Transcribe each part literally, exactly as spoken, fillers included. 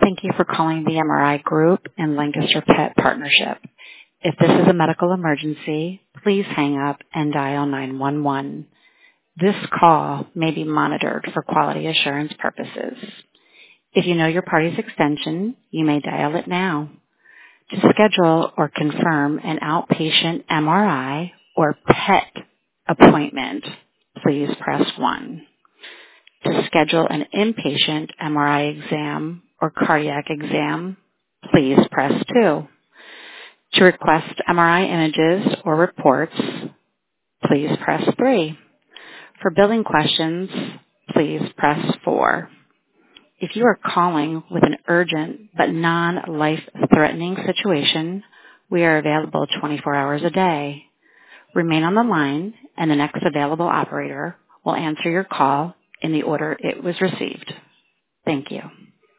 Thank you for calling the M R I Group and Lancaster Pet Partnership. If this is a medical emergency, please hang up and dial nine one one. This call may be monitored for quality assurance purposes. If you know your party's extension, you may dial it now. To schedule or confirm an outpatient M R I or PET appointment, please press one. To schedule an inpatient M R I exam or cardiac exam, please press two. To request M R I images or reports, please press three. For billing questions, please press four. If you are calling with an urgent but non-life-threatening situation, we are available twenty-four hours a day. Remain on the line, and the next available operator will answer your call in the order it was received. Thank you.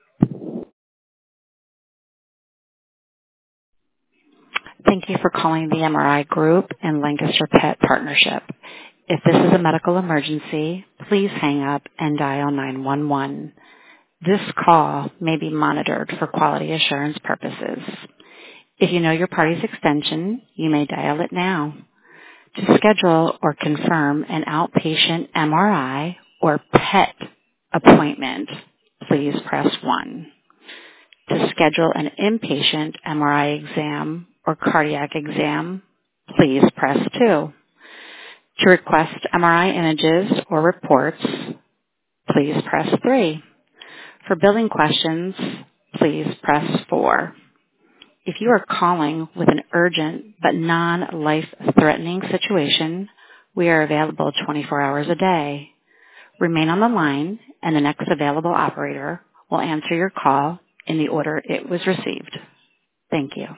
Thank you for calling the M R I Group and Lancaster Pet Partnership. If this is a medical emergency, please hang up and dial nine one one. This call may be monitored for quality assurance purposes. If you know your party's extension, you may dial it now. To schedule or confirm an outpatient M R I or PET appointment, please press one. To schedule an inpatient M R I exam or cardiac exam, please press two. To request M R I images or reports, please press three. For billing questions, please press four. If you are calling with an urgent but non-life-threatening situation, we are available twenty-four hours a day. Remain on the line, and the next available operator will answer your call in the order it was received. Thank you.